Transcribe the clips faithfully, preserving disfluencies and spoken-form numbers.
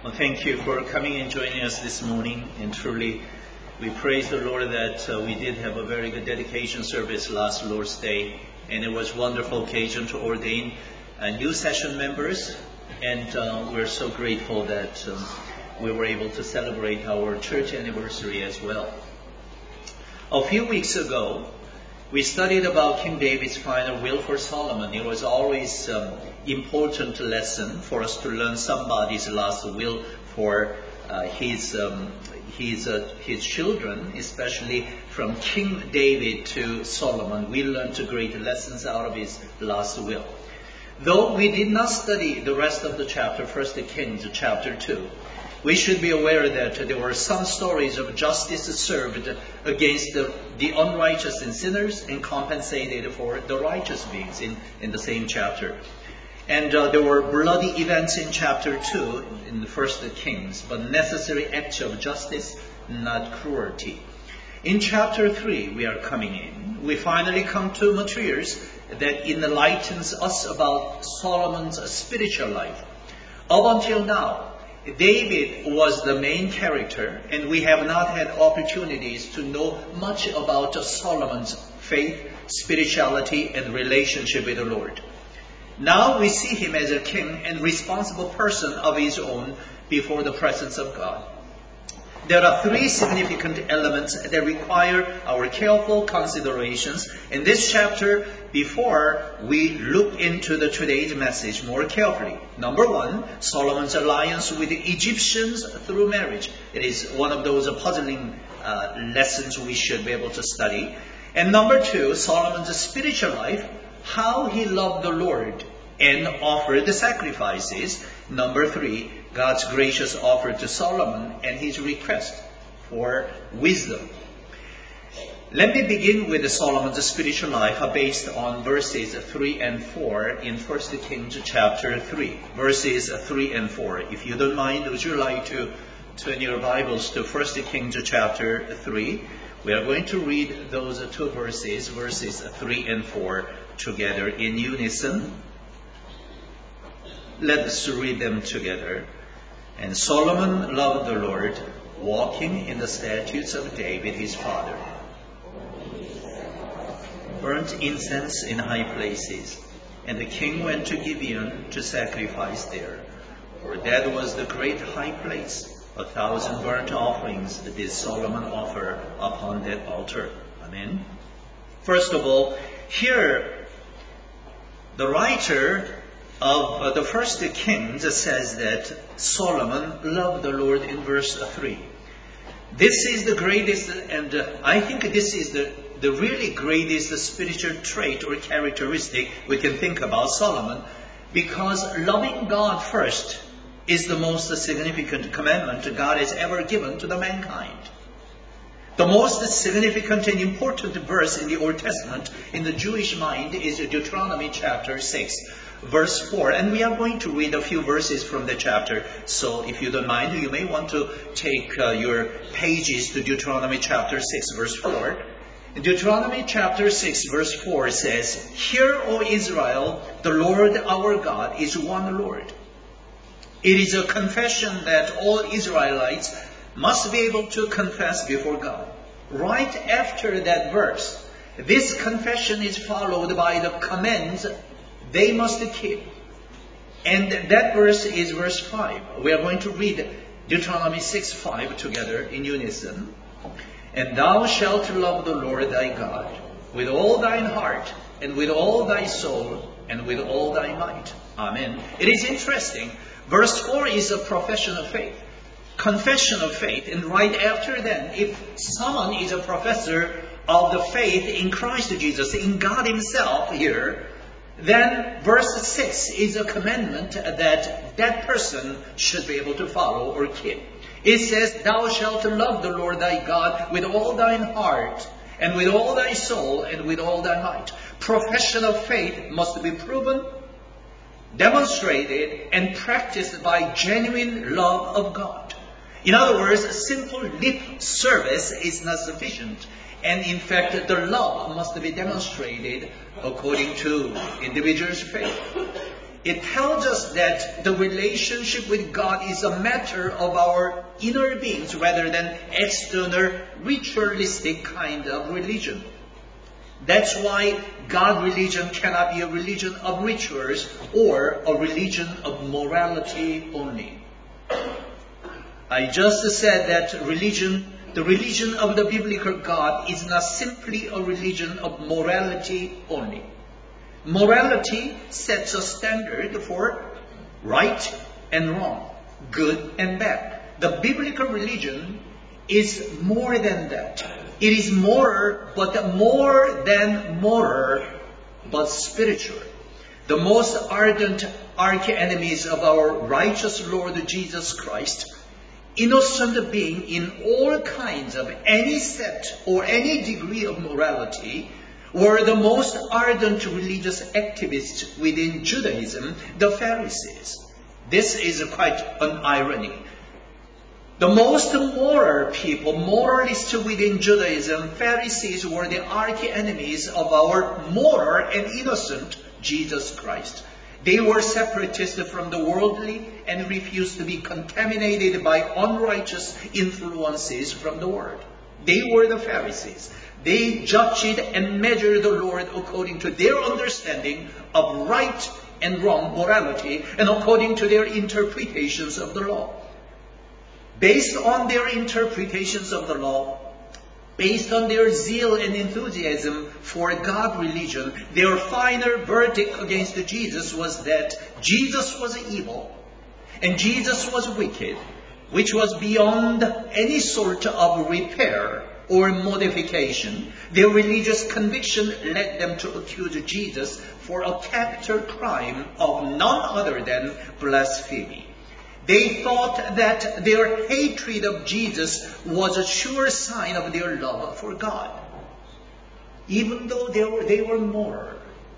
Well, thank you for coming and joining us this morning. And truly, we praise the Lord that uh, we did have a very good dedication service last Lord's Day. And it was a wonderful occasion to ordain uh, new session members. And uh, we're so grateful that um, we were able to celebrate our church anniversary as well. A few weeks ago, we studied about King David's final will for Solomon. It was always an um, important lesson for us to learn somebody's last will for uh, his um, his uh, his children, especially from King David to Solomon. We learned great lessons out of his last will. Though we did not study the rest of the chapter, First Kings chapter two, we should be aware that there were some stories of justice served against the, the unrighteous and sinners and compensated for the righteous beings in, in the same chapter. And uh, there were bloody events in chapter two in the First Kings, but necessary acts of justice, not cruelty. In chapter three, we are coming in. We finally come to materials that enlightens us about Solomon's spiritual life. Up until now, David was the main character, and we have not had opportunities to know much about Solomon's faith, spirituality, and relationship with the Lord. Now we see him as a king and responsible person of his own before the presence of God. There are three significant elements that require our careful considerations in this chapter before we look into the today's message more carefully. Number one, Solomon's alliance with the Egyptians through marriage. It is one of those puzzling uh, lessons we should be able to study. And number two, Solomon's spiritual life, how he loved the Lord and offered the sacrifices. Number three, God's gracious offer to Solomon and his request for wisdom. Let me begin with Solomon's spiritual life based on verses three and four in First Kings chapter three. Verses three and four. If you don't mind, would you like to turn your Bibles to First Kings chapter three? We are going to read those two verses, verses three and four, together in unison. Let us read them together. And Solomon loved the Lord, walking in the statutes of David his father. Burnt incense in high places, and the king went to Gibeon to sacrifice there. For that was the great high place. A thousand burnt offerings did Solomon offer upon that altar. Amen. First of all, here the writer of uh, the First Kings says that Solomon loved the Lord in verse three. This is the greatest, and uh, I think this is the, the really greatest spiritual trait or characteristic we can think about Solomon, because loving God first is the most significant commandment God has ever given to the mankind. The most significant and important verse in the Old Testament in the Jewish mind is Deuteronomy chapter six. Verse four, and we are going to read a few verses from the chapter. So if you don't mind, you may want to take uh, your pages to Deuteronomy chapter six, verse four. Deuteronomy chapter six, verse four says, "Hear, O Israel, the Lord our God is one Lord." It is a confession that all Israelites must be able to confess before God. Right after that verse, this confession is followed by the commands they must keep. And that verse is verse five. We are going to read Deuteronomy six five together in unison. "And thou shalt love the Lord thy God with all thine heart, and with all thy soul, and with all thy might." Amen. It is interesting. Verse four is a profession of faith. Confession of faith. And right after that, if someone is a professor of the faith in Christ Jesus, in God himself here, then verse six is a commandment that that person should be able to follow or keep. It says, "Thou shalt love the Lord thy God with all thine heart, and with all thy soul, and with all thy might." Profession of faith must be proven, demonstrated, and practiced by genuine love of God. In other words, simple lip service is not sufficient. And in fact, the love must be demonstrated according to individual's faith. It tells us that the relationship with God is a matter of our inner beings rather than external ritualistic kind of religion. That's why God religion cannot be a religion of rituals or a religion of morality only. I just said that religion, the religion of the biblical God is not simply a religion of morality only. Morality sets a standard for right and wrong, good and bad. The biblical religion is more than that. It is moral, but more than moral, but spiritual. The most ardent arch-enemies of our righteous Lord Jesus Christ, innocent being in all kinds of any sect or any degree of morality, were the most ardent religious activists within Judaism, the Pharisees. This is quite an irony. The most moral people, moralists within Judaism, Pharisees, were the arch-enemies of our moral and innocent Jesus Christ. They were separatists from the worldly and refused to be contaminated by unrighteous influences from the world. They were the Pharisees. They judged and measured the Lord according to their understanding of right and wrong morality and according to their interpretations of the law. Based on their interpretations of the law, based on their zeal and enthusiasm for God religion, their final verdict against Jesus was that Jesus was evil and Jesus was wicked, which was beyond any sort of repair or modification. Their religious conviction led them to accuse Jesus for a capital crime of none other than blasphemy. They thought that their hatred of Jesus was a sure sign of their love for God. Even though they were, they were moral,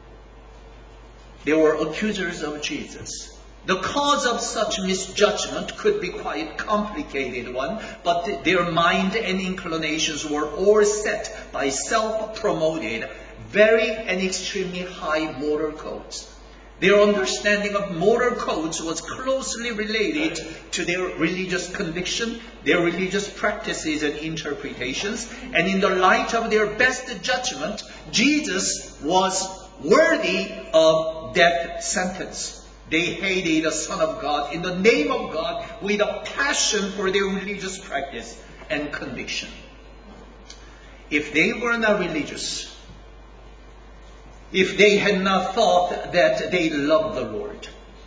they were accusers of Jesus. The cause of such misjudgment could be quite complicated one, but their mind and inclinations were all set by self-promoted, very and extremely high moral codes. Their understanding of moral codes was closely related to their religious conviction, their religious practices and interpretations, and in the light of their best judgment, Jesus was worthy of death sentence. They hated the Son of God in the name of God with a passion for their religious practice and conviction. If they were not religious, if they had not thought that they loved the Lord,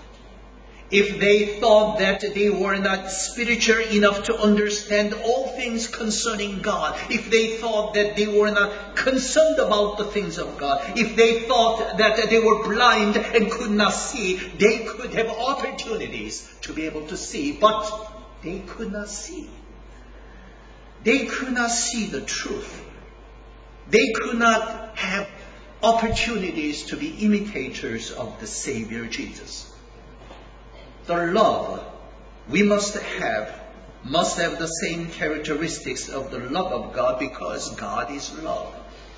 if they thought that they were not spiritual enough to understand all things concerning God, if they thought that they were not concerned about the things of God, if they thought that they were blind and could not see, they could have opportunities to be able to see, but they could not see. They could not see the truth. They could not have opportunities to be imitators of the Savior Jesus. The love we must have must have the same characteristics of the love of God, because God is love.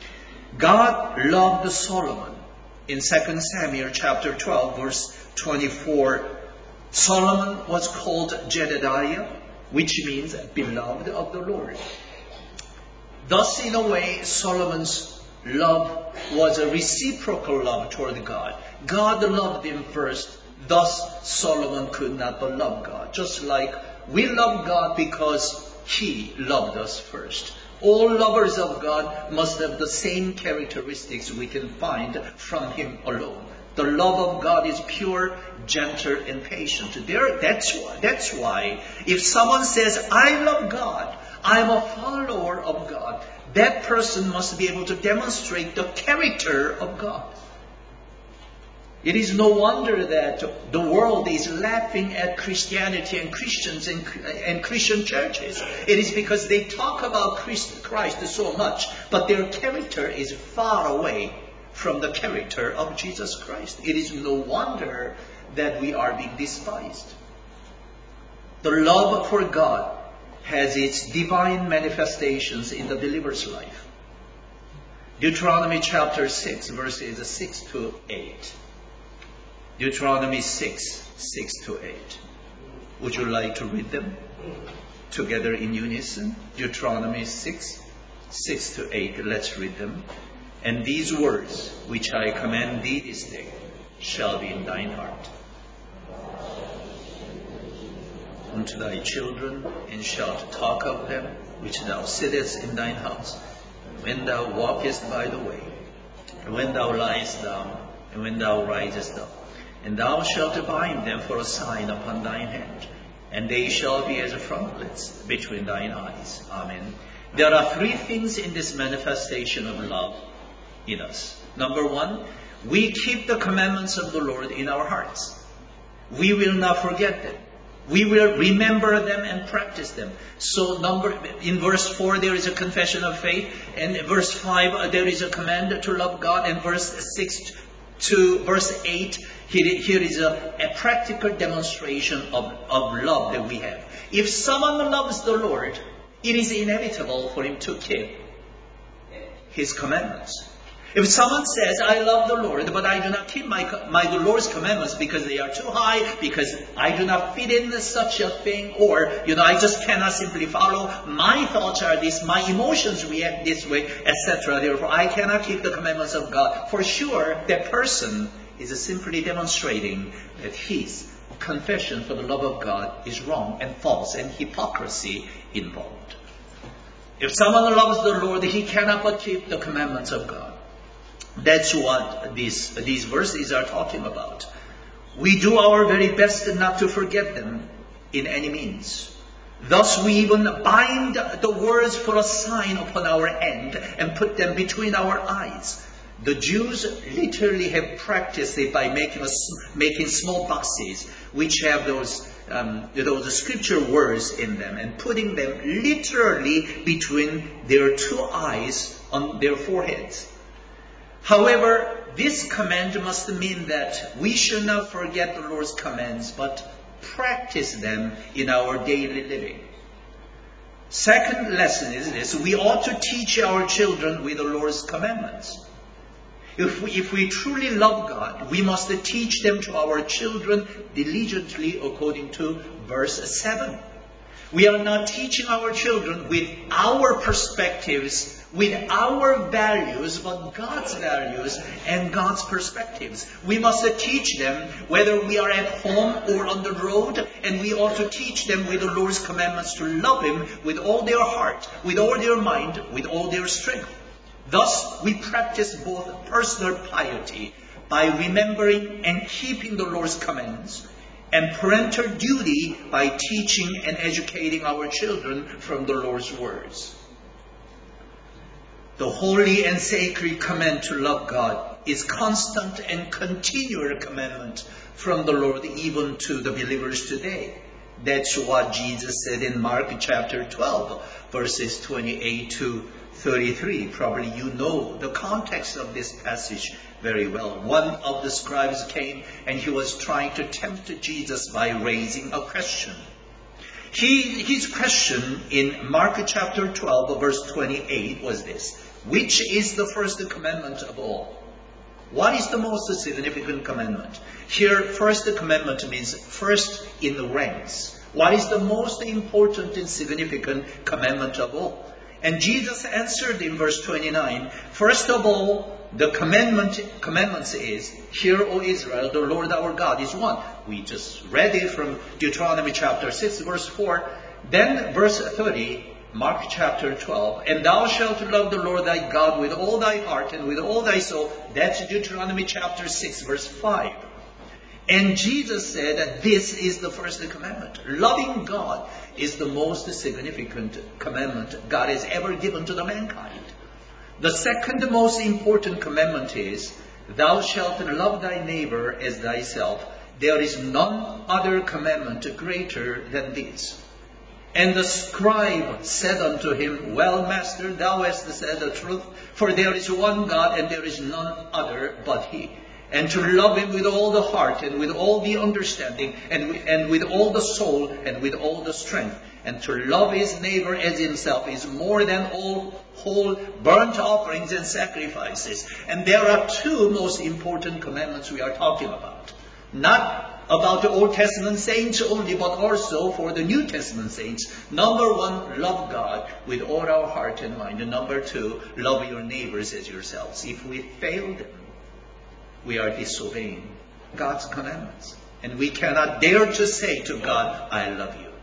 God loved Solomon. In Second Samuel chapter twelve verse twenty-four, Solomon was called Jedediah, which means beloved of the Lord. Thus, in a way, Solomon's love was a reciprocal love toward God. God loved him first. Thus, Solomon could not but love God. Just like we love God because He loved us first. All lovers of God must have the same characteristics we can find from Him alone. The love of God is pure, gentle, and patient. There, that's why, that's why if someone says, I love God, I'm a follower of God, that person must be able to demonstrate the character of God. It is no wonder that the world is laughing at Christianity and Christians and, and Christian churches. It is because they talk about Christ, Christ so much, but their character is far away from the character of Jesus Christ. It is no wonder that we are being despised. The love for God has its divine manifestations in the believer's life. Deuteronomy chapter six, verses six to eight. Deuteronomy six, six to eight. Would you like to read them together in unison? Deuteronomy six, six to eight. Let's read them. And these words which I command thee this day shall be in thine heart, unto thy children, and shalt talk of them which thou sittest in thine house, when thou walkest by the way, and when thou liest down, and when thou risest up. And thou shalt bind them for a sign upon thine hand, and they shall be as frontlets between thine eyes. Amen. There are three things in this manifestation of love in us. Number one, we keep the commandments of the Lord in our hearts. We will not forget them. We will remember them and practice them. So number in verse four there is a confession of faith, and in verse five there is a command to love God, and verse six to verse eight here, here is a, a practical demonstration of, of love that we have. If someone loves the Lord, it is inevitable for him to keep his commandments. If someone says, I love the Lord, but I do not keep my, my the Lord's commandments because they are too high, because I do not fit in such a thing, or, you know, I just cannot simply follow, my thoughts are this, my emotions react this way, et cetera. Therefore, I cannot keep the commandments of God. For sure, that person is simply demonstrating that his confession for the love of God is wrong and false, and hypocrisy involved. If someone loves the Lord, he cannot but keep the commandments of God. That's what these, these verses are talking about. We do our very best not to forget them in any means. Thus we even bind the words for a sign upon our hand and put them between our eyes. The Jews literally have practiced it by making, a, making small boxes which have those, um, those scripture words in them, and putting them literally between their two eyes on their foreheads. However, this command must mean that we should not forget the Lord's commands, but practice them in our daily living. Second lesson is this: we ought to teach our children with the Lord's commandments. If we, if we truly love God, we must teach them to our children diligently, according to verse seven. We are not teaching our children with our perspectives, with our values, but God's values and God's perspectives. We must teach them whether we are at home or on the road, and we ought to teach them with the Lord's commandments to love Him with all their heart, with all their mind, with all their strength. Thus, we practice both personal piety by remembering and keeping the Lord's commands, and parental duty by teaching and educating our children from the Lord's words. The holy and sacred command to love God is constant and continual commandment from the Lord even to the believers today. That's what Jesus said in Mark chapter twelve, verses twenty-eight to thirty-three. Probably you know the context of this passage very well. One of the scribes came and he was trying to tempt Jesus by raising a question. He, his question in Mark chapter twelve, verse twenty-eight was this: which is the first commandment of all? What is the most significant commandment? Here, first commandment means first in the ranks. What is the most important and significant commandment of all? And Jesus answered in verse twenty-nine, first of all, the commandment commandments is, hear, O Israel, the Lord our God is one. We just read it from Deuteronomy chapter six, verse four. Then verse thirty, Mark chapter twelve, and thou shalt love the Lord thy God with all thy heart and with all thy soul. That's Deuteronomy chapter six, verse five. And Jesus said that this is the first commandment. Loving God is the most significant commandment God has ever given to the mankind. The second most important commandment is, thou shalt love thy neighbor as thyself. There is none other commandment greater than this. And the scribe said unto him, well, Master, thou hast said the truth, for there is one God, and there is none other but He. And to love Him with all the heart, and with all the understanding, and with, and with all the soul, and with all the strength. And to love his neighbor as himself is more than all whole burnt offerings and sacrifices. And there are two most important commandments we are talking about. Not about the Old Testament saints only, but also for the New Testament saints. Number one, love God with all our heart and mind. And number two, love your neighbors as yourselves. If we fail them, we are disobeying God's commandments. And we cannot dare to say to God, I love you.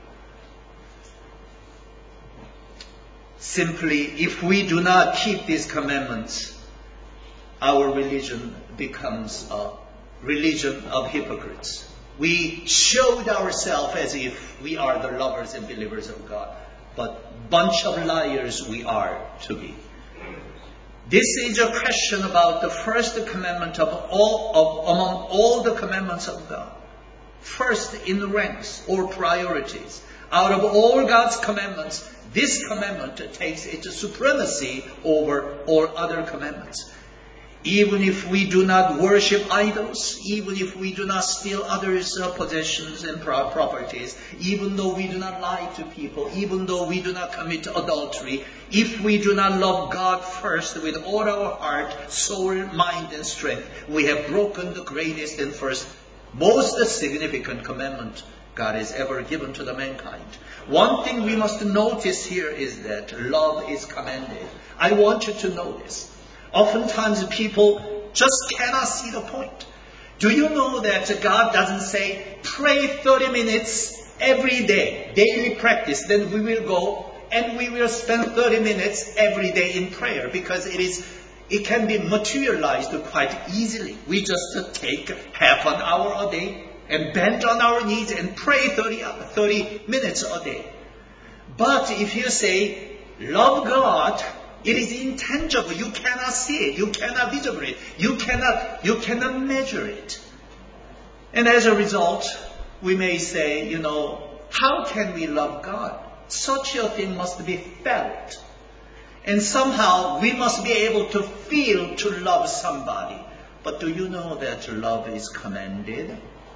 Simply, if we do not keep these commandments, our religion becomes a religion of hypocrites. We showed ourselves as if we are the lovers and believers of God, but bunch of liars we are to be. This is a question about the first commandment of all of among all the commandments of God. First in the ranks or priorities. Out of all God's commandments, this commandment takes its supremacy over all other commandments. Even if we do not worship idols, even if we do not steal others' uh, possessions and pro- properties, even though we do not lie to people, even though we do not commit adultery, if we do not love God first with all our heart, soul, mind, and strength, we have broken the greatest and first, most significant commandment God has ever given to the mankind. One thing we must notice here is that love is commanded. I want you to know this. Oftentimes people just cannot see the point. Do you know that God doesn't say, pray thirty minutes every day, daily practice, then we will go and we will spend thirty minutes every day in prayer, because it is it can be materialized quite easily. We just take half an hour a day and bend on our knees and pray thirty, thirty minutes a day. But if you say, love God, it is intangible. You cannot see it. You cannot visible it. You cannot, you cannot measure it. And as a result, we may say, you know, how can we love God? Such a thing must be felt. And somehow we must be able to feel to love somebody. But do you know that love is commanded?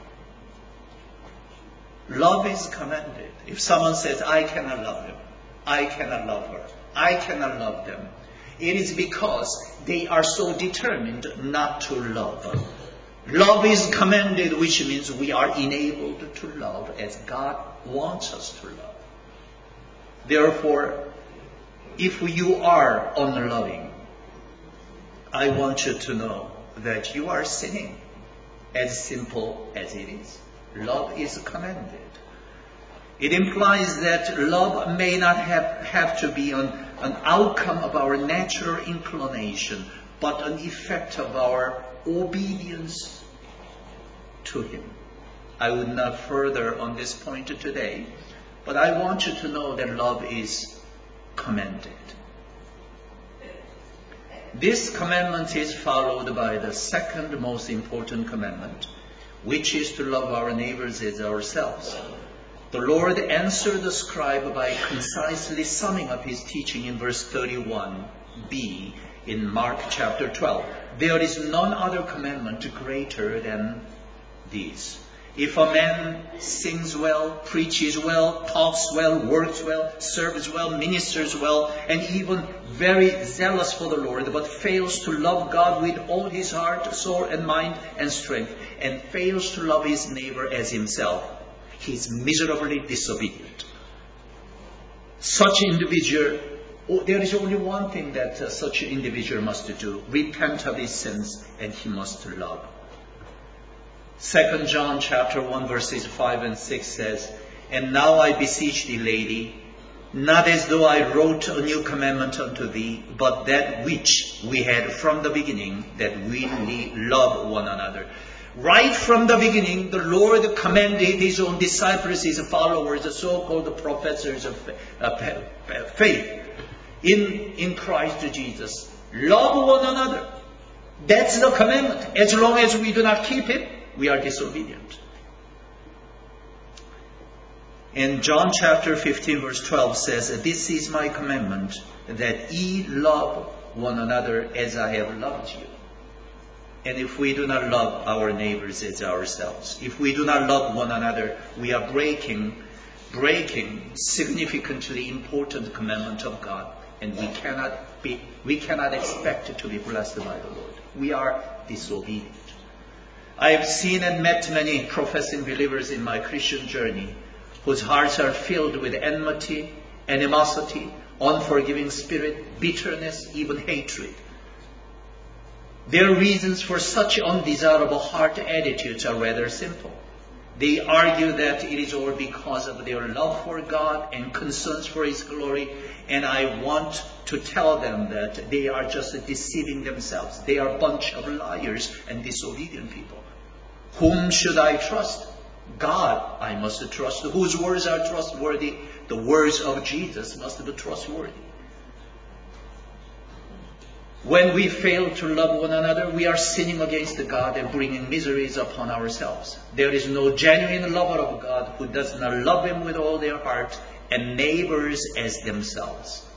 Love is commanded. If someone says, I cannot love him, I cannot love her, I cannot love them, it is because they are so determined not to love. Love is commanded, which means we are enabled to love as God wants us to love. Therefore, if you are unloving, I want you to know that you are sinning, as simple as it is. Love is commanded. It implies that love may not have, have to be an, an outcome of our natural inclination, but an effect of our obedience to Him. I would not further on this point today, but I want you to know that love is commanded. This commandment is followed by the second most important commandment, which is to love our neighbors as ourselves. The Lord answered the scribe by concisely summing up his teaching in verse thirty-one b in Mark chapter twelve. There is none other commandment greater than these. If a man sings well, preaches well, talks well, works well, serves well, ministers well, and even very zealous for the Lord, but fails to love God with all his heart, soul, and mind and strength, and fails to love his neighbor as himself, he is miserably disobedient. Such individual, oh, there is only one thing that uh, such an individual must do: repent of his sins, and he must love. Second John chapter one verses five and six says, And now I beseech thee, lady, not as though I wrote a new commandment unto thee, but that which we had from the beginning, that we love one another. Right from the beginning, the Lord commanded his own disciples, his followers, the so-called professors of faith in, in Christ Jesus. Love one another. That's the commandment. As long as we do not keep it, we are disobedient. And John chapter fifteen verse twelve says, This is my commandment, that ye love one another as I have loved you. And if we do not love our neighbors as ourselves, if we do not love one another, we are breaking, breaking significantly important commandment of God. And we cannot be, we cannot expect to be blessed by the Lord. We are disobedient. I have seen and met many professing believers in my Christian journey whose hearts are filled with enmity, animosity, unforgiving spirit, bitterness, even hatred. Their reasons for such undesirable heart attitudes are rather simple. They argue that it is all because of their love for God and concerns for His glory, and I want to tell them that they are just deceiving themselves. They are a bunch of liars and disobedient people. Whom should I trust? God I must trust. Whose words are trustworthy? The words of Jesus must be trustworthy. When we fail to love one another, we are sinning against God and bringing miseries upon ourselves. There is no genuine lover of God who does not love Him with all their heart and neighbors as themselves.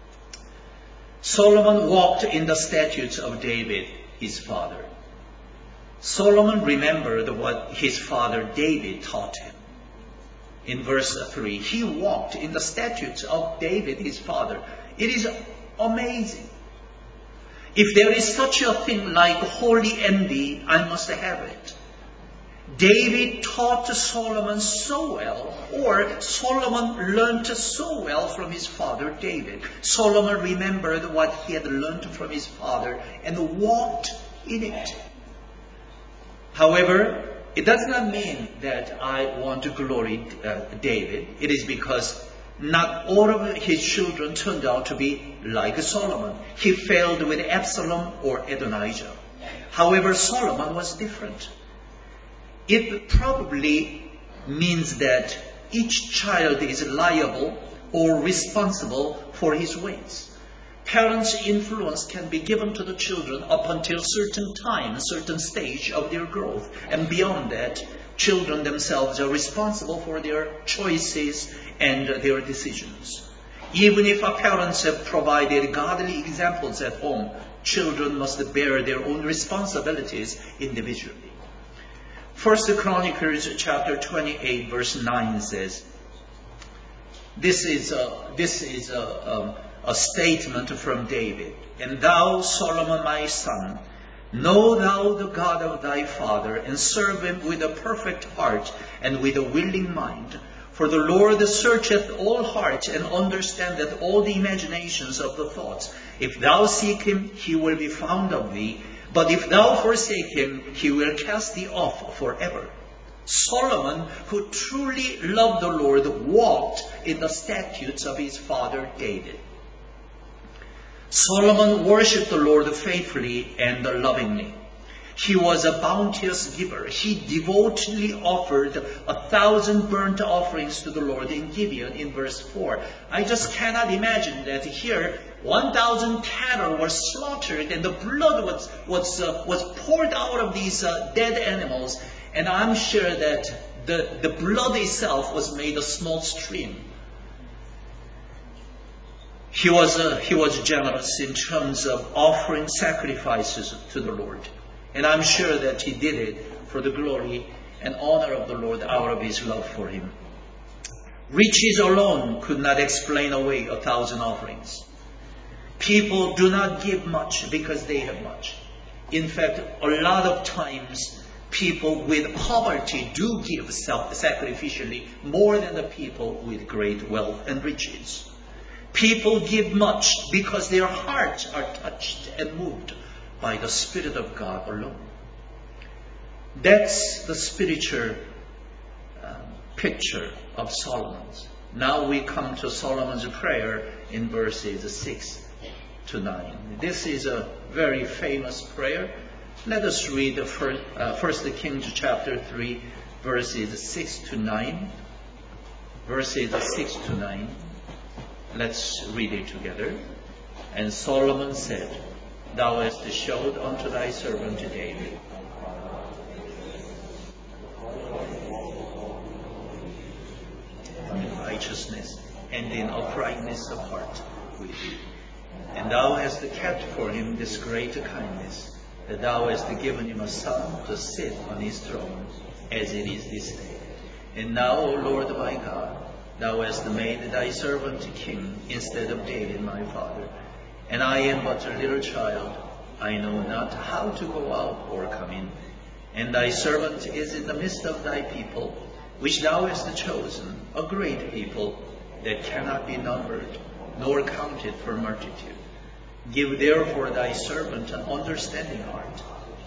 Solomon walked in the statutes of David, his father. Solomon remembered what his father David taught him. In verse three, he walked in the statutes of David, his father. It is amazing. If there is such a thing like holy envy, I must have it. David taught Solomon so well, or Solomon learned so well from his father David. Solomon remembered what he had learned from his father and walked in it. However, it does not mean that I want to glory uh, David. It is because not all of his children turned out to be like Solomon. He failed with Absalom or Adonijah. However, Solomon was different. It probably means that each child is liable or responsible for his ways. Parents' influence can be given to the children up until a certain time, a certain stage of their growth. And beyond that, children themselves are responsible for their choices and their decisions. Even if our parents have provided godly examples at home, children must bear their own responsibilities individually. First Chronicles chapter twenty-eight verse nine says, this is a, this is a, um, a statement from David. And thou, Solomon my son, know thou the God of thy father, and serve Him with a perfect heart and with a willing mind. For the Lord searcheth all hearts, and understandeth all the imaginations of the thoughts. If thou seek Him, He will be found of thee. But if thou forsake Him, He will cast thee off forever. Solomon, who truly loved the Lord, walked in the statutes of his father David. Solomon worshipped the Lord faithfully and lovingly. He was a bounteous giver. He devotedly offered a thousand burnt offerings to the Lord in Gibeon in verse four. I just cannot imagine that here one thousand cattle were slaughtered and the blood was, was, uh, was poured out of these uh, dead animals. And I'm sure that the, the blood itself was made a small stream. He was, uh, he was generous in terms of offering sacrifices to the Lord. And I'm sure that he did it for the glory and honor of the Lord out of his love for him. Riches alone could not explain away a thousand offerings. People do not give much because they have much. In fact, a lot of times people with poverty do give self-sacrificially more than the people with great wealth and riches. People give much because their hearts are touched and moved by the Spirit of God alone. That's the spiritual uh, picture of Solomon's. Now we come to Solomon's prayer in verses six to nine. This is a very famous prayer. Let us read the first, uh, First Kings chapter three, verses six to nine. Verses six to nine. Let's read it together. And Solomon said, Thou hast showed unto thy servant David in righteousness and in uprightness of heart with thee. And thou hast kept for him this great kindness, that thou hast given him a son to sit on his throne, as it is this day. And now, O Lord my God, thou hast made thy servant king instead of David my father. And I am but a little child. I know not how to go out or come in. And thy servant is in the midst of thy people, which thou hast chosen, a great people that cannot be numbered, nor counted for multitude. Give therefore thy servant an understanding heart,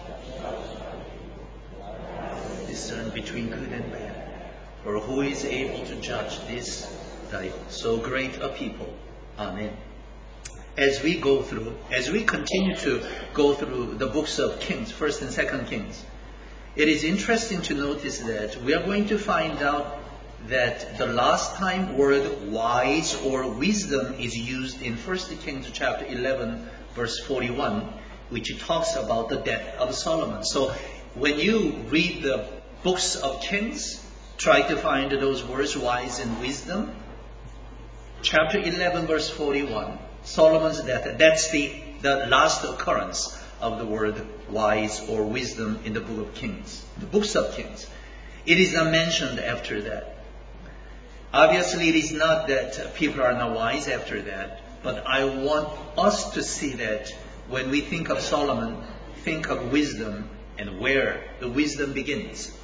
discern between good and bad. For who is able to judge this thy so great a people? Amen. As we go through, as we continue to go through the books of Kings, First and Second Kings, it is interesting to notice that we are going to find out that the last time word wise or wisdom is used in First Kings chapter eleven, verse forty-one, which talks about the death of Solomon. So when you read the books of Kings, try to find those words wise and wisdom. Chapter eleven, verse forty-one, Solomon's death, that's the, the last occurrence of the word wise or wisdom in the book of Kings, the books of Kings. It is not mentioned after that. Obviously, it is not that people are not wise after that, but I want us to see that when we think of Solomon, think of wisdom and where the wisdom begins.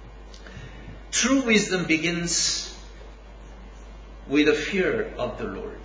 True wisdom begins with a fear of the Lord.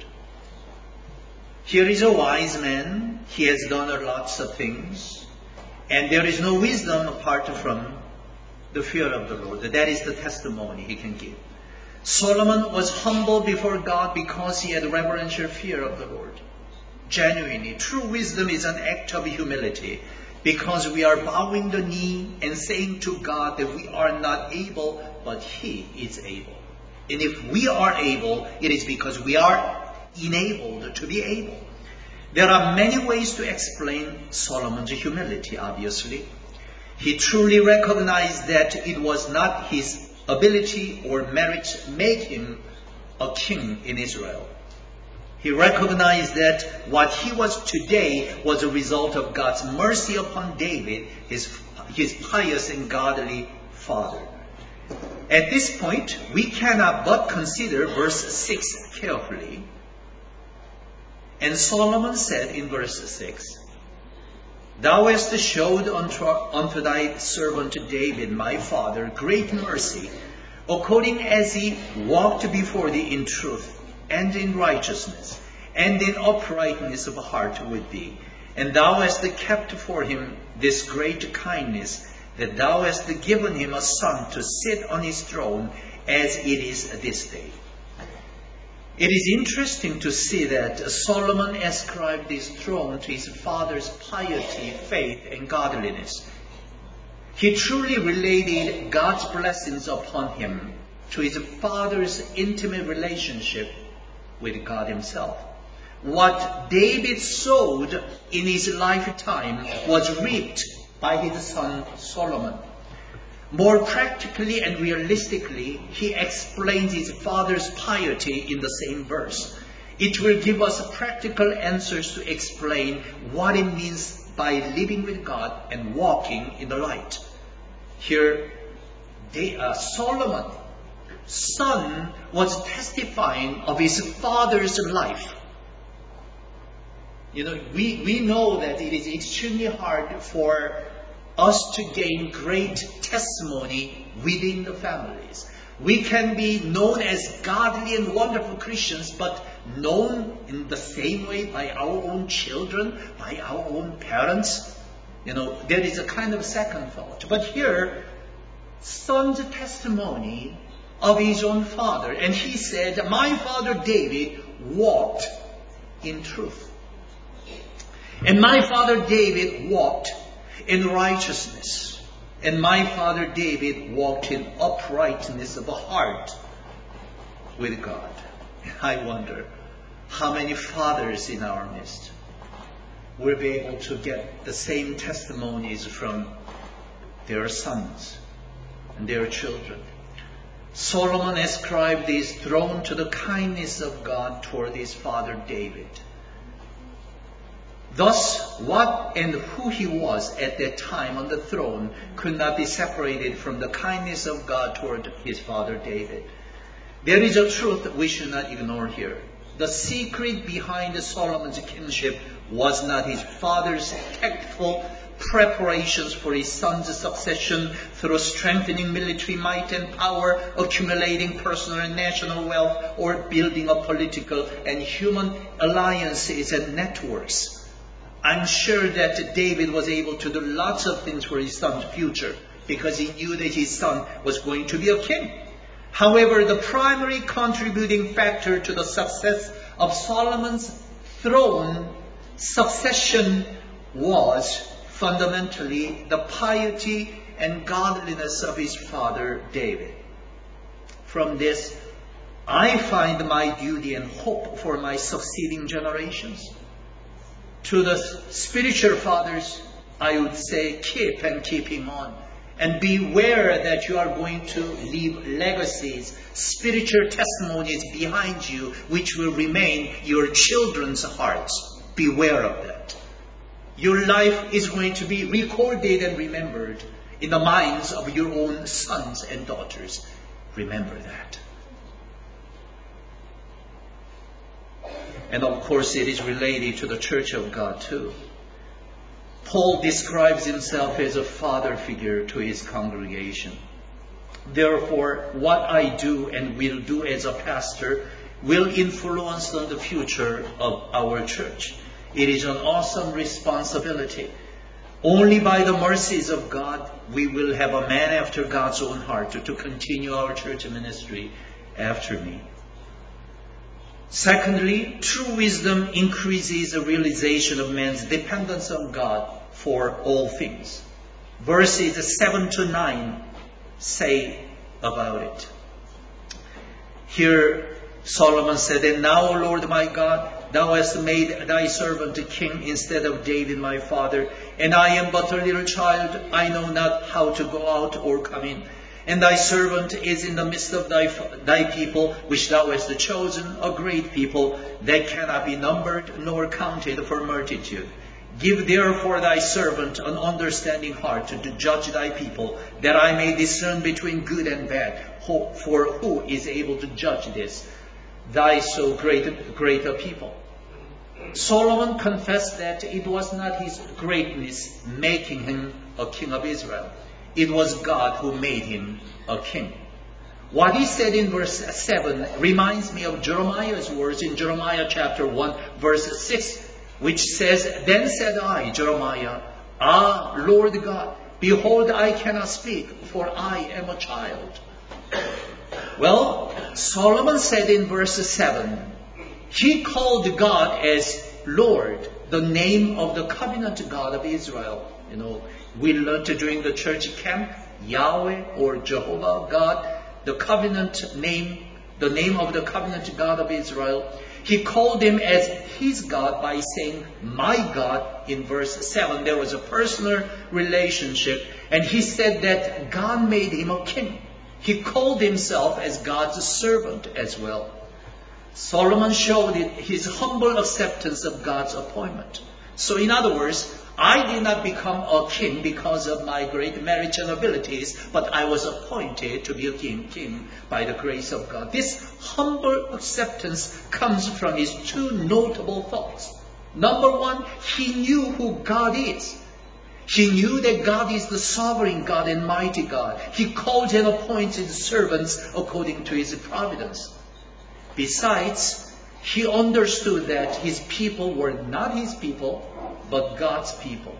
Here is a wise man. He has done lots of things. And there is no wisdom apart from the fear of the Lord. That is the testimony he can give. Solomon was humble before God because he had reverential fear of the Lord. Genuinely, true wisdom is an act of humility because we are bowing the knee and saying to God that we are not able, but He is able. And if we are able, it is because we are enabled to be able. There are many ways to explain Solomon's humility, obviously. He truly recognized that it was not his ability or merit make him a king in Israel. He recognized that what he was today was a result of God's mercy upon David, his, his pious and godly father. At this point, we cannot but consider verse six carefully. And Solomon said in verse six, Thou hast showed unto, unto thy servant David, my father, great mercy, according as he walked before thee in truth, and in righteousness, and in uprightness of heart with thee. And thou hast kept for him this great kindness, that thou hast given him a son to sit on his throne, as it is this day. It is interesting to see that Solomon ascribed this throne to his father's piety, faith, and godliness. He truly related God's blessings upon him to his father's intimate relationship with God himself. What David sowed in his lifetime was reaped by his son Solomon. More practically and realistically, he explains his father's piety in the same verse. It will give us practical answers to explain what it means by living with God and walking in the light. Here, they, uh, Solomon, son, was testifying of his father's life. You know, we, we know that it is extremely hard for us to gain great testimony within the families. We can be known as godly and wonderful Christians, but known in the same way by our own children, by our own parents. You know, there is a kind of second thought. But here, son's testimony of his own father. And he said, my father David walked in truth. And my father David walked in righteousness. And my father David walked in uprightness of heart with God. I wonder how many fathers in our midst will be able to get the same testimonies from their sons and their children. Solomon ascribed this throne to the kindness of God toward his father David. Thus, what and who he was at that time on the throne could not be separated from the kindness of God toward his father David. There is a truth that we should not ignore here. The secret behind Solomon's kingship was not his father's tactful preparations for his son's succession through strengthening military might and power, accumulating personal and national wealth, or building up political and human alliances and networks. I'm sure that David was able to do lots of things for his son's future because he knew that his son was going to be a king. However, the primary contributing factor to the success of Solomon's throne succession was fundamentally the piety and godliness of his father David. From this, I find my duty and hope for my succeeding generations. To the spiritual fathers, I would say keep and keeping on. And beware that you are going to leave legacies, spiritual testimonies behind you, which will remain your children's hearts. Beware of that. Your life is going to be recorded and remembered in the minds of your own sons and daughters. Remember that. And of course, it is related to the Church of God too. Paul describes himself as a father figure to his congregation. Therefore, what I do and will do as a pastor will influence on the future of our church. It is an awesome responsibility. Only by the mercies of God we will have a man after God's own heart to, to continue our church ministry after me. Secondly, true wisdom increases the realization of man's dependence on God for all things. Verses seven to nine say about it. Here Solomon said, "And now, Lord my God, thou hast made thy servant a king instead of David my father, and I am but a little child. I know not how to go out or come in. And thy servant is in the midst of thy, thy people, which thou hast chosen, a great people that cannot be numbered nor counted for multitude. Give therefore thy servant an understanding heart to judge thy people, that I may discern between good and bad. For who is able to judge this, thy so great, great a people?" Solomon confessed that it was not his greatness making him a king of Israel. It was God who made him a king. What he said in verse seven reminds me of Jeremiah's words in Jeremiah chapter one, verse six, which says, "Then said I, Jeremiah, Ah, Lord God, behold, I cannot speak, for I am a child." Well, Solomon said in verse seven, he called God as Lord, the name of the covenant God of Israel. You know, we learned during the church camp, Yahweh or Jehovah God, the covenant name, the name of the covenant God of Israel. He called him as his God by saying, "My God," in verse seven. There was a personal relationship. And he said that God made him a king. He called himself as God's servant as well. Solomon showed his humble acceptance of God's appointment. So in other words, I did not become a king because of my great merit and abilities, but I was appointed to be a king, king by the grace of God. This humble acceptance comes from his two notable thoughts. Number one, he knew who God is. He knew that God is the sovereign God and mighty God. He called and appointed servants according to his providence. Besides, he understood that his people were not his people, but God's people.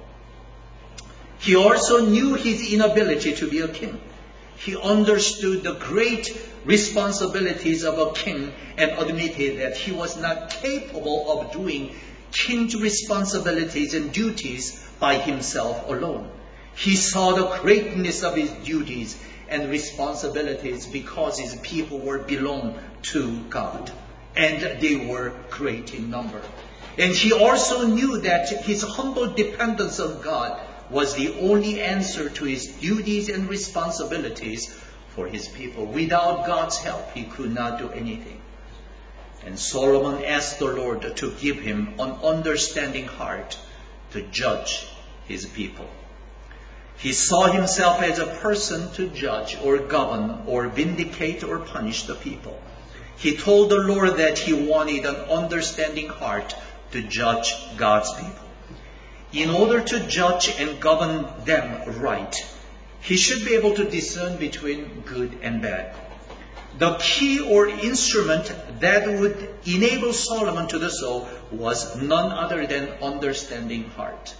He also knew his inability to be a king. He understood the great responsibilities of a king and admitted that he was not capable of doing king's responsibilities and duties by himself alone. He saw the greatness of his duties and responsibilities because his people were belong to God, and they were great in number. And he also knew that his humble dependence on God was the only answer to his duties and responsibilities for his people. Without God's help, he could not do anything. And Solomon asked the Lord to give him an understanding heart to judge his people. He saw himself as a person to judge or govern or vindicate or punish the people. He told the Lord that he wanted an understanding heart to judge God's people. in order to judge and govern them right, he should be able to discern between good and bad. The key or instrument that would enable Solomon to do so was none other than understanding heart.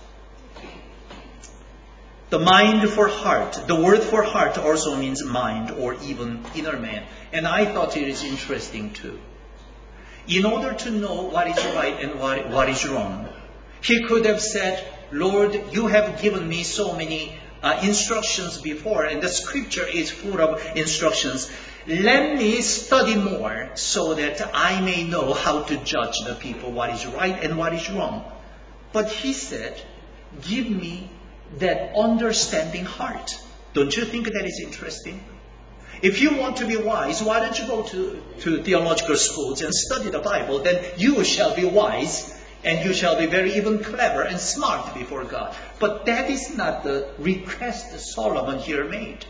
The mind for heart, the word for heart also means mind or even inner man. And I thought it is interesting too. In order to know what is right and what, what is wrong, he could have said, Lord, you have given me so many uh, instructions before, and the scripture is full of instructions. Let me study more so that I may know how to judge the people what is right and what is wrong. But he said, give me that understanding heart. Don't you think that is interesting? If you want to be wise, why don't you go to, to theological schools and study the Bible? Then you shall be wise and you shall be very even clever and smart before God. But that is not the request Solomon here made.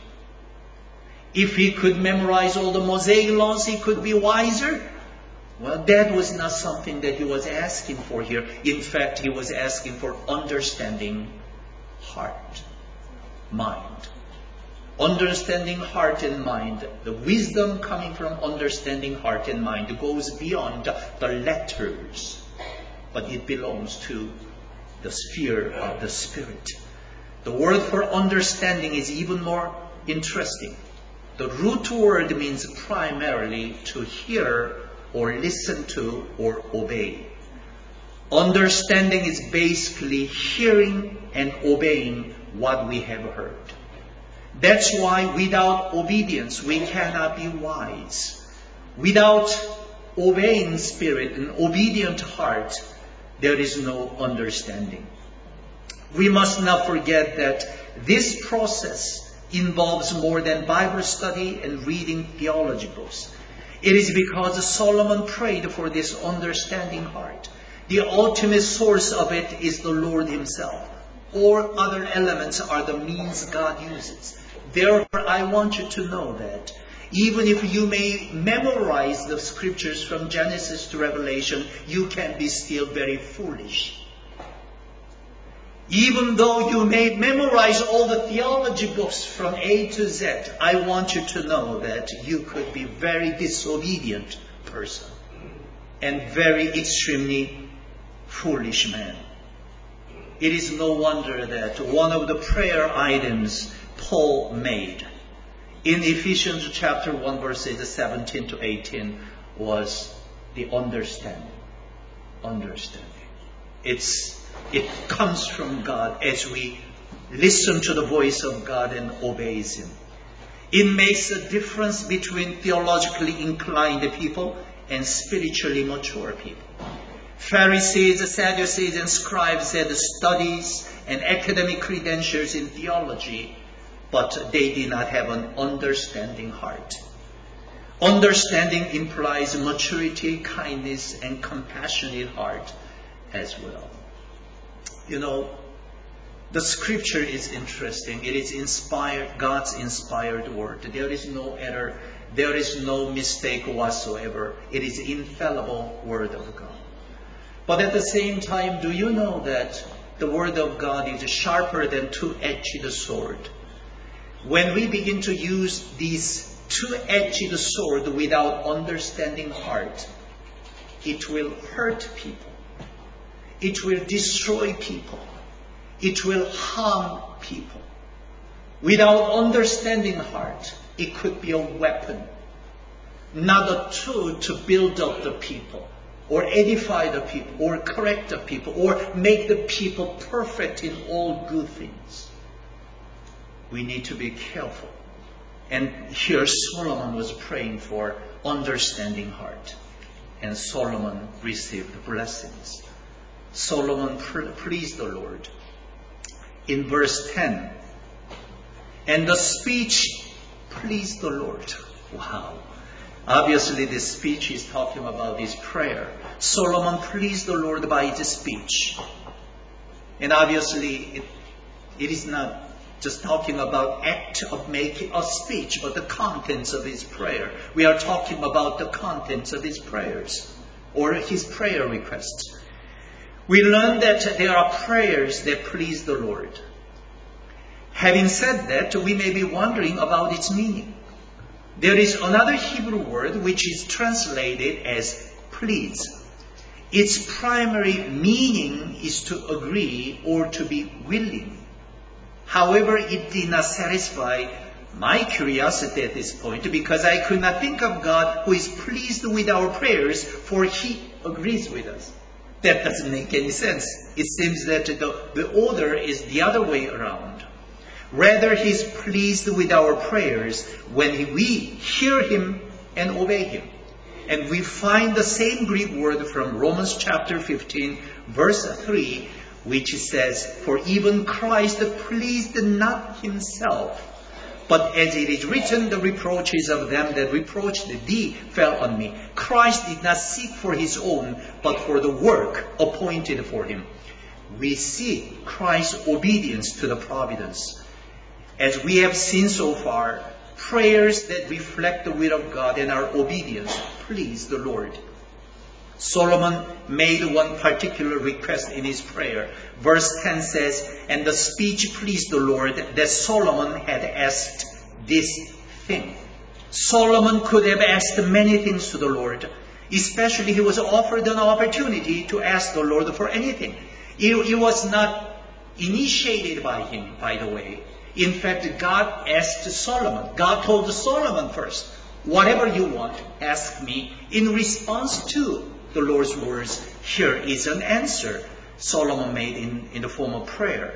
If he could memorize all the Mosaic laws, he could be wiser. Well, that was not something that he was asking for here. In fact, he was asking for understanding heart, mind. Understanding heart and mind, the wisdom coming from understanding heart and mind goes beyond the letters, but it belongs to the sphere of the spirit. The word for understanding is even more interesting. The root word means primarily to hear or listen to or obey. Understanding is basically hearing and obeying what we have heard. That's why without obedience we cannot be wise. Without obeying spirit and obedient heart, there is no understanding. We must not forget that this process involves more than Bible study and reading theology books. It is because Solomon prayed for this understanding heart. The ultimate source of it is the Lord himself. All other elements are the means God uses. Therefore, I want you to know that even if you may memorize the scriptures from Genesis to Revelation, you can be still very foolish. Even though you may memorize all the theology books from A to Z, I want you to know that you could be a very disobedient person and very extremely foolish man. It is no wonder that one of the prayer items Paul made in Ephesians chapter one verses seventeen to eighteen was the understanding. Understanding. It's It comes from God as we listen to the voice of God and obeys Him. It makes a difference between theologically inclined people and spiritually mature people. Pharisees, Sadducees, and scribes had studies and academic credentials in theology, but they did not have an understanding heart. Understanding implies maturity, kindness, and compassionate heart as well. You know, the scripture is interesting. It is inspired, God's inspired word. There is no error. There is no mistake whatsoever. It is infallible word of God. But at the same time, do you know that the word of God is sharper than two-edged sword? When we begin to use these two-edged sword without understanding heart, it will hurt people. It will destroy people. It will harm people. Without understanding heart, it could be a weapon, not a tool to build up the people, or edify the people, or correct the people, or make the people perfect in all good things. We need to be careful. And here Solomon was praying for understanding heart. And Solomon received blessings. Solomon pleased the Lord. In verse ten, and the speech pleased the Lord. Wow. Obviously this speech is talking about his prayer. Solomon pleased the Lord by his speech. And obviously it, it is not just talking about act of making a speech, but the contents of his prayer. We are talking about the contents of his prayers or his prayer requests. we learn that there are prayers that please the Lord. Having said that, we may be wondering about its meaning. There is another Hebrew word which is translated as please. Its primary meaning is to agree or to be willing. However, it did not satisfy my curiosity at this point, because I could not think of God who is pleased with our prayers, for He agrees with us. That doesn't make any sense. It seems that the, the order is the other way around. Rather, He is pleased with our prayers when we hear Him and obey Him. And we find the same Greek word from Romans chapter fifteen, verse three, which says, "For even Christ pleased not Himself, but as it is written, the reproaches of them that reproached thee fell on me. Christ did not seek for His own, but for the work appointed for Him." We see Christ's obedience to the providence. As we have seen so far, prayers that reflect the will of God and our obedience please the Lord. Solomon made one particular request in his prayer. Verse ten says, "And the speech pleased the Lord, that Solomon had asked this thing." Solomon could have asked many things to the Lord. Especially he was offered an opportunity to ask the Lord for anything. It, it was not initiated by him, by the way. In fact, God asked Solomon. God told Solomon first, "Whatever you want, ask me." In response to the Lord's words, here is an answer Solomon made in, in the form of prayer.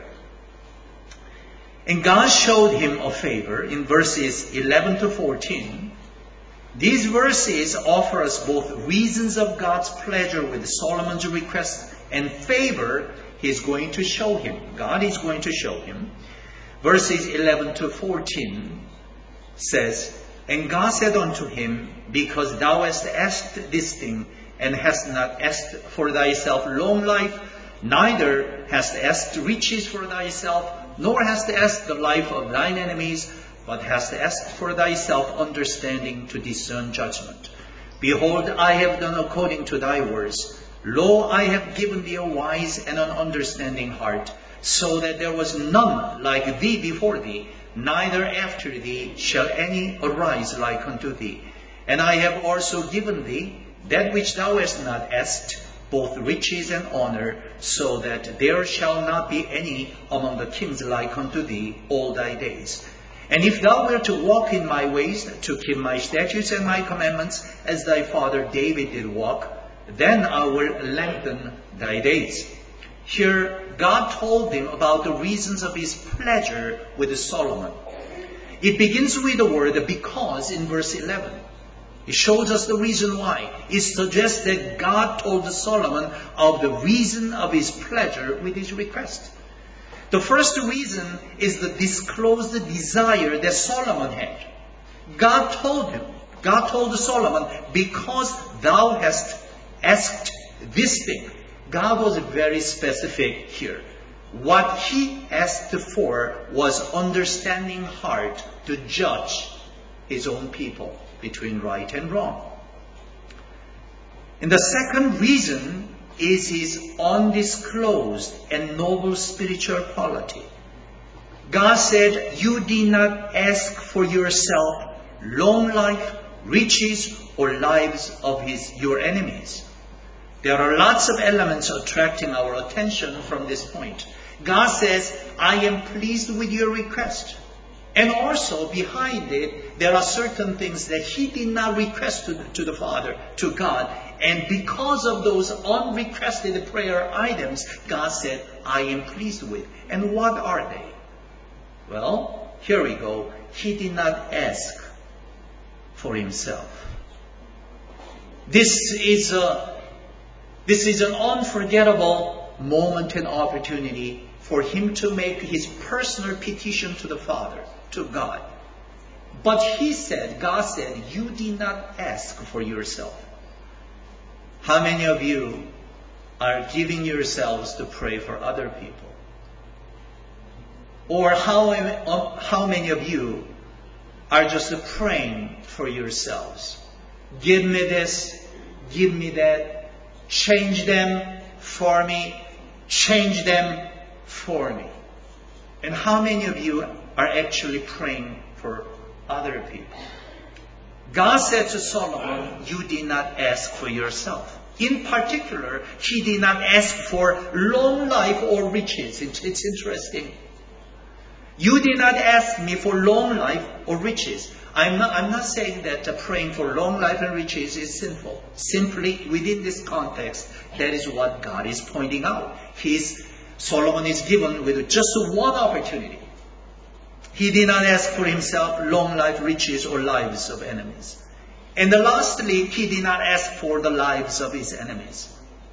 And God showed him a favor in verses eleven to fourteen. These verses offer us both reasons of God's pleasure with Solomon's request and favor He is going to show him. God is going to show him. Verses eleven to fourteen says, "And God said unto him, Because thou hast asked this thing, and hast not asked for thyself long life, neither hast asked riches for thyself, nor hast asked the life of thine enemies, but hast asked for thyself understanding to discern judgment. Behold, I have done according to thy words. Lo, I have given thee a wise and an understanding heart, so that there was none like thee before thee, neither after thee shall any arise like unto thee. And I have also given thee that which thou hast not asked, both riches and honor, so that there shall not be any among the kings like unto thee all thy days. And if thou wert to walk in my ways, to keep my statutes and my commandments, as thy father David did walk, then I will lengthen thy days." Here, God told him about the reasons of His pleasure with Solomon. It begins with the word "because" in verse eleven. It shows us the reason why. It suggests that God told Solomon of the reason of His pleasure with his request. The first reason is the disclosed desire that Solomon had. God told him, God told Solomon, "Because thou hast asked this thing." God was very specific here. What he asked for was understanding heart to judge his own people between right and wrong. And the second reason is his undisclosed and noble spiritual quality. God said, "You did not ask for yourself long life, riches, or lives of his your enemies." There are lots of elements attracting our attention from this point. God says, "I am pleased with your request." And also behind it, there are certain things that he did not request to the, to the Father, to God. And because of those unrequested prayer items, God said, "I am pleased with." And what are they? Well, here we go. He did not ask for himself. This is a This is an unforgettable moment and opportunity for him to make his personal petition to the Father, to God. But he said, God said, "You did not ask for yourself." How many of you are giving yourselves to pray for other people? Or how, how many of you are just praying for yourselves? Give me this, give me that. Change them, for me, change them for me. And how many of you are actually praying for other people? God said to Solomon, you did not ask for yourself. In particular, he did not ask for long life or riches. It's interesting. You did not ask me for long life or riches. I'm not, I'm not saying that uh, praying for long life and riches is sinful. Simply, within this context, that is what God is pointing out. He's, Solomon is given with just one opportunity. He did not ask for himself long life, riches, or lives of enemies. And lastly, he did not ask for the lives of his enemies.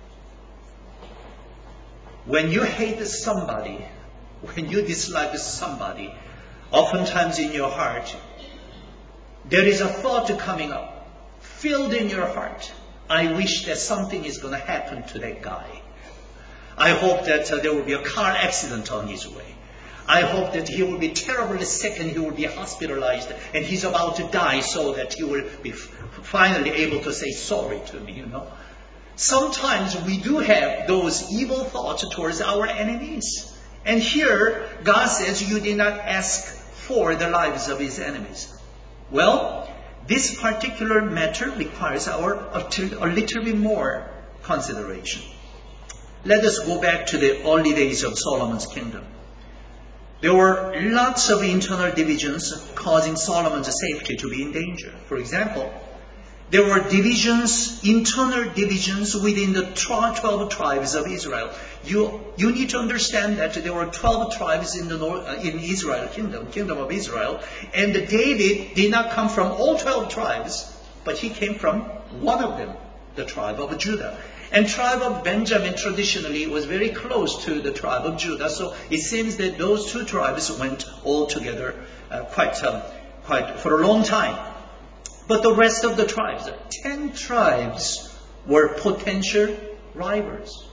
When you hate somebody, when you dislike somebody, oftentimes in your heart, there is a thought coming up, filled in your heart. I wish that something is going to happen to that guy. I hope that uh, there will be a car accident on his way. I hope that he will be terribly sick and he will be hospitalized and he's about to die so that he will be f- finally able to say sorry to me, you know. Sometimes we do have those evil thoughts towards our enemies. And here, God says you did not ask for the lives of his enemies. Well, this particular matter requires our a, a little bit more consideration. Let us go back to the early days of Solomon's kingdom. There were lots of internal divisions causing Solomon's safety to be in danger. For example, there were divisions, internal divisions within the twelve tribes of Israel. You, you need to understand that there were twelve tribes in the north, uh, in Israel kingdom, kingdom of Israel, and David did not come from all twelve tribes, but he came from one of them, the tribe of Judah. And tribe of Benjamin traditionally was very close to the tribe of Judah, so it seems that those two tribes went all together uh, quite, um, quite for a long time. But the rest of the tribes, ten tribes, were potential rivals.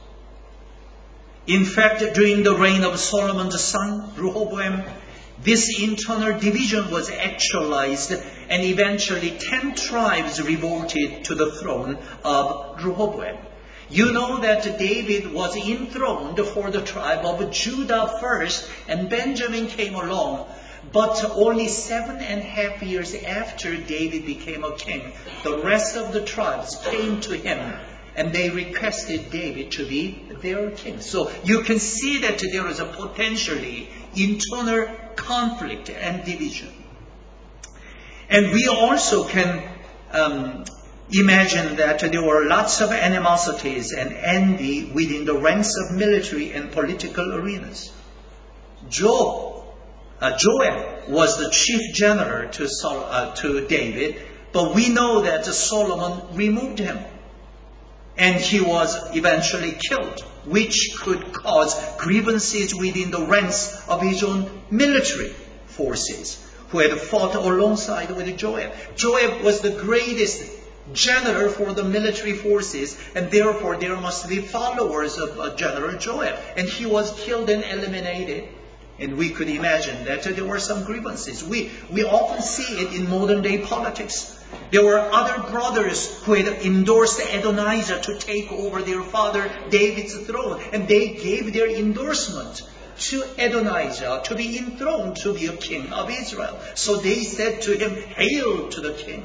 In fact, during the reign of Solomon's son, Rehoboam, this internal division was actualized, and eventually ten tribes revolted to the throne of Rehoboam. You know that David was enthroned for the tribe of Judah first, and Benjamin came along. But only seven and a half years after David became a king, the rest of the tribes came to him and they requested David to be their king. So you can see that there is a potentially internal conflict and division. And we also can um, imagine that there were lots of animosities and envy within the ranks of military and political arenas. Job Uh, Joab was the chief general to, Sol- uh, to David, but we know that Solomon removed him. And he was eventually killed, which could cause grievances within the ranks of his own military forces, who had fought alongside with Joab. Joab was the greatest general for the military forces, and therefore there must be followers of uh, General Joab. And he was killed and eliminated. And we could imagine that there were some grievances. We, we often see it in modern day politics. There were other brothers who had endorsed Adonijah to take over their father David's throne. And they gave their endorsement to Adonijah to be enthroned to be a king of Israel. So they said to him, "Hail to the king."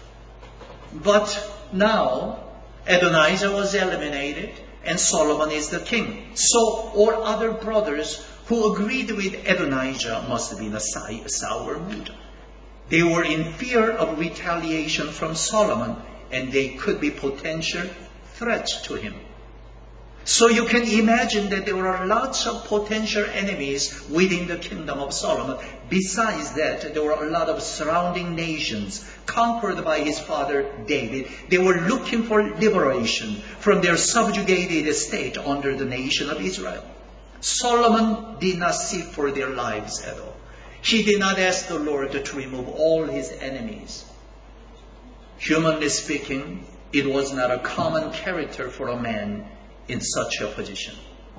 But now Adonijah was eliminated and Solomon is the king. So all other brothers who agreed with Adonijah must be in a sour mood. They were in fear of retaliation from Solomon, and they could be potential threats to him. So you can imagine that there were lots of potential enemies within the kingdom of Solomon. Besides that, there were a lot of surrounding nations conquered by his father David. They were looking for liberation from their subjugated state under the nation of Israel. Solomon did not seek for their lives at all. He did not ask the Lord to remove all his enemies. Humanly speaking, it was not a common character for a man in such a position.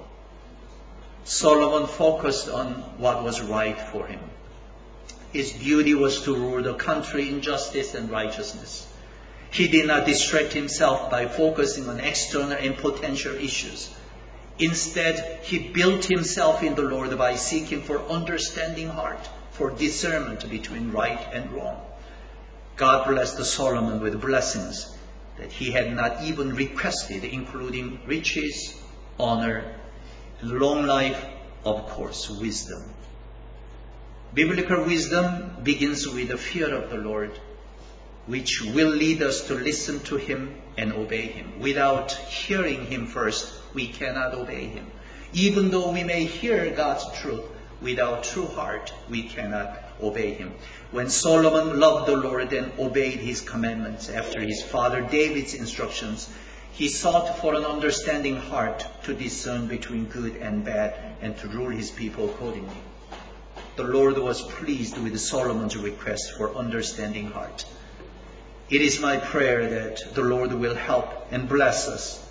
Solomon focused on what was right for him. His duty was to rule the country in justice and righteousness. He did not distract himself by focusing on external and potential issues. Instead, he built himself in the Lord by seeking for understanding heart, for discernment between right and wrong. God blessed Solomon with blessings that he had not even requested, including riches, honor, and long life, of course, wisdom. Biblical wisdom begins with the fear of the Lord, which will lead us to listen to him and obey him. Without hearing him first, we cannot obey him. Even though we may hear God's truth, without true heart, we cannot obey him. When Solomon loved the Lord and obeyed his commandments after his father David's instructions, he sought for an understanding heart to discern between good and bad and to rule his people accordingly. The Lord was pleased with Solomon's request for understanding heart. It is my prayer that the Lord will help and bless us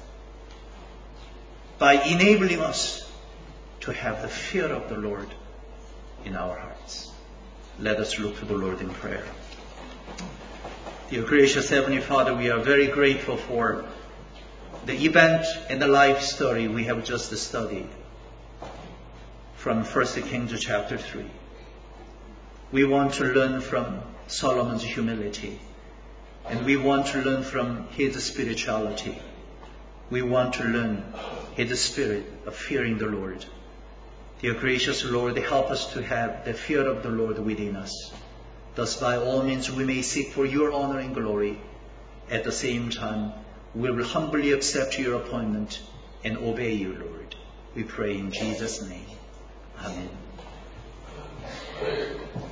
by enabling us to have the fear of the Lord in our hearts. Let us look to the Lord in prayer. Dear gracious Heavenly Father, we are very grateful for the event and the life story we have just studied from First Kings chapter three. We want to learn from Solomon's humility, and we want to learn from his spirituality. We want to learn his spirit of fearing the Lord. Dear gracious Lord, help us to have the fear of the Lord within us. Thus, by all means, we may seek for your honor and glory. At the same time, we will humbly accept your appointment and obey you, Lord. We pray in Jesus' name. Amen.